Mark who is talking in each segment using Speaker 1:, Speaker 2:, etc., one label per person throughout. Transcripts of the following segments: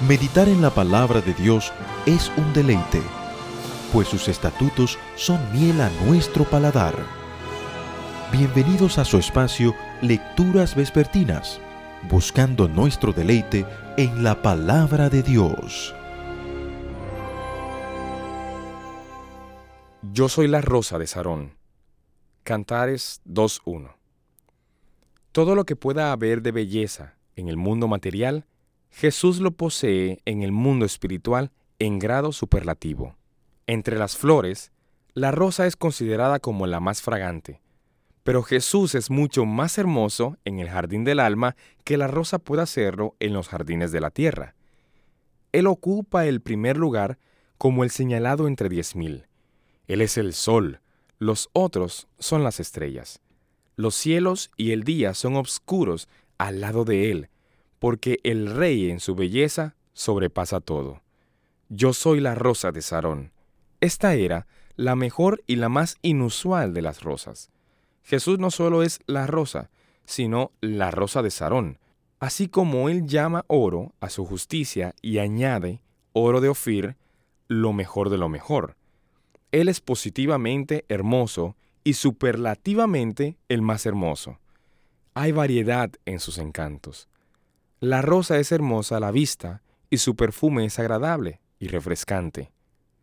Speaker 1: Meditar en la palabra de Dios es un deleite, pues sus estatutos son miel a nuestro paladar. Bienvenidos a su espacio Lecturas Vespertinas, buscando nuestro deleite en la palabra de Dios.
Speaker 2: Yo soy la rosa de Sarón. Cantares 2:1. Todo lo que pueda haber de belleza en el mundo material, Jesús lo posee en el mundo espiritual en grado superlativo. Entre las flores, la rosa es considerada como la más fragante, pero Jesús es mucho más hermoso en el jardín del alma que la rosa pueda serlo en los jardines de la tierra. Él ocupa el primer lugar como el señalado entre 10,000. Él es el sol, los otros son las estrellas. Los cielos y el día son obscuros al lado de él, porque el Rey en su belleza sobrepasa todo. Yo soy la rosa de Sarón. Esta era la mejor y la más inusual de las rosas. Jesús no solo es la rosa, sino la rosa de Sarón, así como él llama oro a su justicia y añade oro de Ofir, lo mejor de lo mejor. Él es positivamente hermoso y superlativamente el más hermoso. Hay variedad en sus encantos. La rosa es hermosa a la vista y su perfume es agradable y refrescante.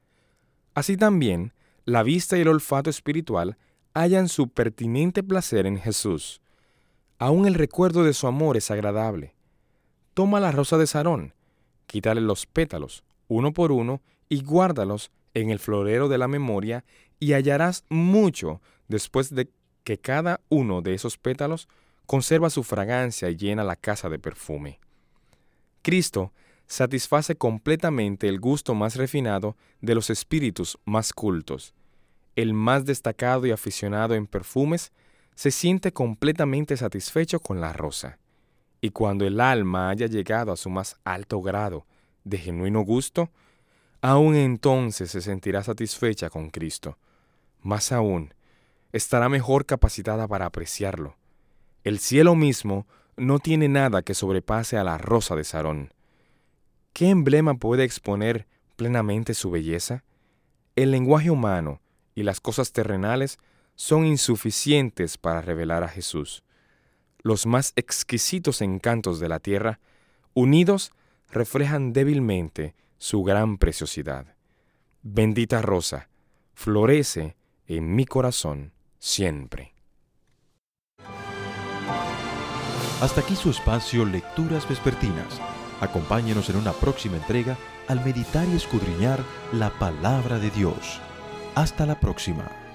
Speaker 2: Así también, la vista y el olfato espiritual hallan su pertinente placer en Jesús. Aún el recuerdo de su amor es agradable. Toma la rosa de Sarón, quítale los pétalos, uno por uno, y guárdalos en el florero de la memoria, y hallarás mucho después de que cada uno de esos pétalos conserva su fragancia y llena la casa de perfume. Cristo satisface completamente el gusto más refinado de los espíritus más cultos. El más destacado y aficionado en perfumes se siente completamente satisfecho con la rosa. Y cuando el alma haya llegado a su más alto grado de genuino gusto, aún entonces se sentirá satisfecha con Cristo. Más aún, estará mejor capacitada para apreciarlo. El cielo mismo no tiene nada que sobrepase a la rosa de Sarón. ¿Qué emblema puede exponer plenamente su belleza? El lenguaje humano y las cosas terrenales son insuficientes para revelar a Jesús. Los más exquisitos encantos de la tierra, unidos, reflejan débilmente su gran preciosidad. Bendita rosa, florece en mi corazón siempre.
Speaker 1: Hasta aquí su espacio Lecturas Vespertinas. Acompáñenos en una próxima entrega al meditar y escudriñar la palabra de Dios. Hasta la próxima.